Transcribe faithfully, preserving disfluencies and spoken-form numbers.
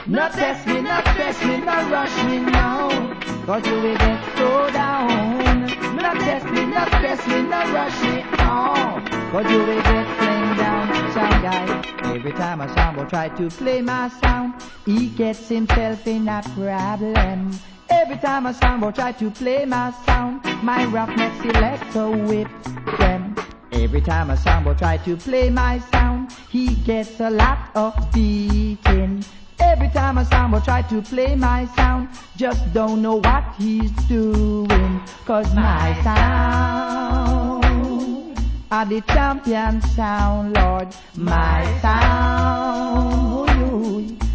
Not test me, not stress me, not rush me now. Cause you will get so down. Not test me, not stress me, not rush me now. Cause you will get flame down. Sound guy, every time a sample try to play my sound, he gets himself in a problem. Every time a sample try to play my sound, my roughneck selector whip them. Every time a sample try to play my sound, he gets a lot of beating. Every time a sample try to play my sound, just don't know what he's doing. Cause my sound are the champion sound, Lord. My sound, ooh, ooh.